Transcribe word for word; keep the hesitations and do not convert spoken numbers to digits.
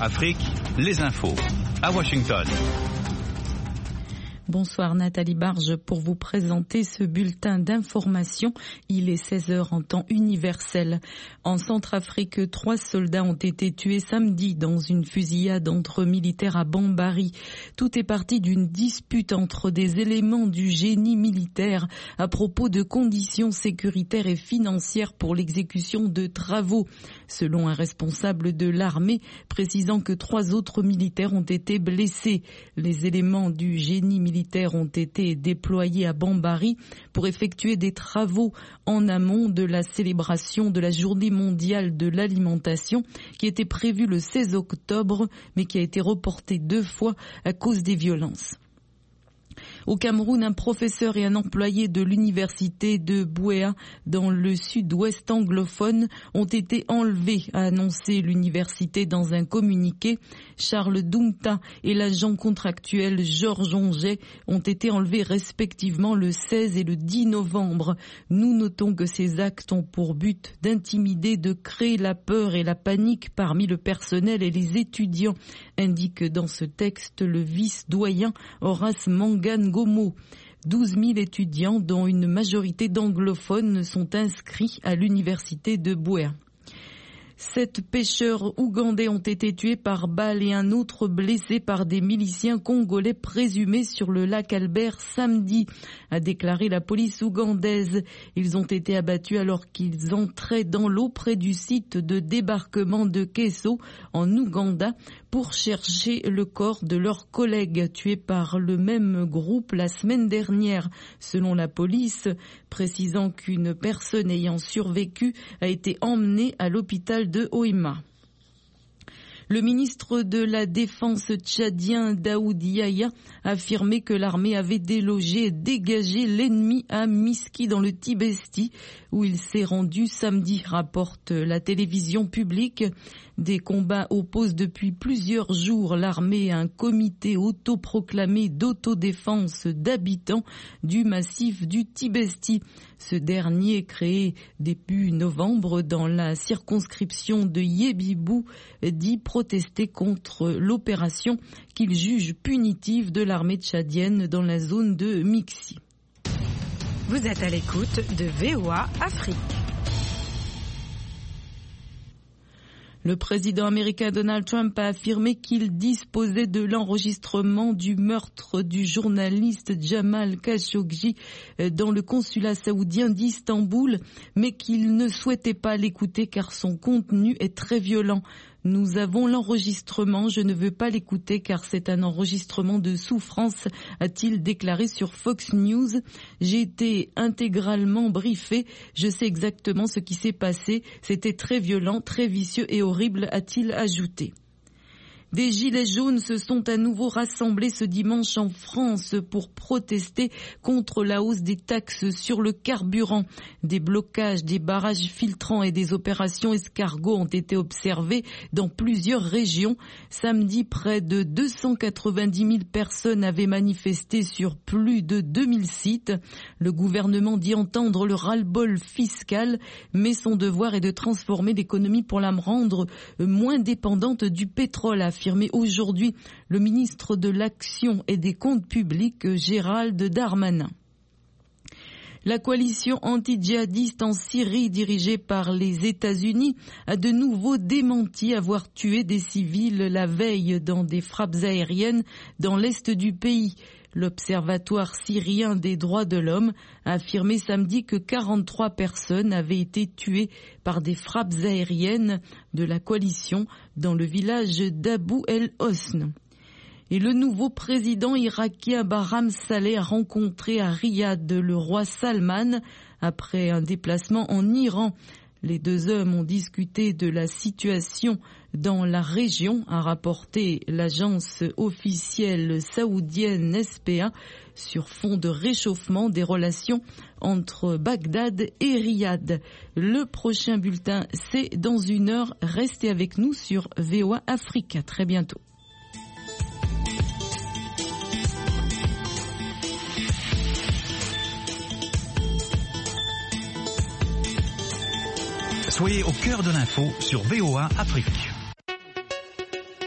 Afrique, les infos. À Washington. Bonsoir Nathalie Barge pour vous présenter ce bulletin d'information. Il est seize heures en temps universel. En Centrafrique, trois soldats ont été tués samedi dans une fusillade entre militaires à Bambari. Tout est parti d'une dispute entre des éléments du génie militaire à propos de conditions sécuritaires et financières pour l'exécution de travaux, selon un responsable de l'armée précisant que trois autres militaires ont été blessés. Les éléments du génie militaire militaires ont été déployés à Bambari pour effectuer des travaux en amont de la célébration de la Journée mondiale de l'alimentation qui était prévue le seize octobre mais qui a été reportée deux fois à cause des violences. Au Cameroun, un professeur et un employé de l'université de Bouéa, dans le sud-ouest anglophone, ont été enlevés, a annoncé l'université dans un communiqué. Charles Doumta et l'agent contractuel Georges Onget ont été enlevés respectivement le seize et le dix novembre. Nous notons que ces actes ont pour but d'intimider, de créer la peur et la panique parmi le personnel et les étudiants, indique dans ce texte le vice-doyen Horace Mangane Gomo. douze mille étudiants, dont une majorité d'anglophones, sont inscrits à l'université de Bouéa. Sept pêcheurs ougandais ont été tués par balle et un autre blessé par des miliciens congolais présumés sur le lac Albert samedi, a déclaré la police ougandaise. Ils ont été abattus alors qu'ils entraient dans l'eau près du site de débarquement de Keso en Ouganda pour chercher le corps de leurs collègues tués par le même groupe la semaine dernière, selon la police, précisant qu'une personne ayant survécu a été emmenée à l'hôpital de Hoima. Le ministre de la Défense tchadien Daoud Yahya a affirmé que l'armée avait délogé et dégagé l'ennemi à Miski dans le Tibesti, où il s'est rendu samedi, rapporte la télévision publique. Des combats opposent depuis plusieurs jours l'armée à un comité autoproclamé d'autodéfense d'habitants du massif du Tibesti. Ce dernier, créé début novembre dans la circonscription de Yébibou, dit protester contre l'opération qu'il juge punitive de l'armée tchadienne dans la zone de Mixi. Vous êtes à l'écoute de V O A Afrique. Le président américain Donald Trump a affirmé qu'il disposait de l'enregistrement du meurtre du journaliste Jamal Khashoggi dans le consulat saoudien d'Istanbul, mais qu'il ne souhaitait pas l'écouter car son contenu est très violent. Nous avons l'enregistrement, je ne veux pas l'écouter car c'est un enregistrement de souffrance, a-t-il déclaré sur Fox News. J'ai été intégralement briefé, je sais exactement ce qui s'est passé, c'était très violent, très vicieux et horrible, a-t-il ajouté. Des gilets jaunes se sont à nouveau rassemblés ce dimanche en France pour protester contre la hausse des taxes sur le carburant. Des blocages, des barrages filtrants et des opérations escargots ont été observés dans plusieurs régions. Samedi, près de deux cent quatre-vingt-dix mille personnes avaient manifesté sur plus de deux mille sites. Le gouvernement dit entendre le ras-le-bol fiscal, mais son devoir est de transformer l'économie pour la rendre moins dépendante du pétrole, a affirmé aujourd'hui le ministre de l'Action et des Comptes publics, Gérald Darmanin. La coalition anti-djihadiste en Syrie, dirigée par les États-Unis, a de nouveau démenti avoir tué des civils la veille dans des frappes aériennes dans l'est du pays. L'Observatoire syrien des droits de l'homme a affirmé samedi que quarante-trois personnes avaient été tuées par des frappes aériennes de la coalition dans le village d'Abu el-Hosn. Et le nouveau président irakien Barham Saleh a rencontré à Riyad le roi Salman après un déplacement en Iran. Les deux hommes ont discuté de la situation dans la région, a rapporté l'agence officielle saoudienne S P A, sur fond de réchauffement des relations entre Bagdad et Riyad. Le prochain bulletin, c'est dans une heure. Restez avec nous sur V O A Afrique. À très bientôt. Soyez au cœur de l'info sur V O A Afrique.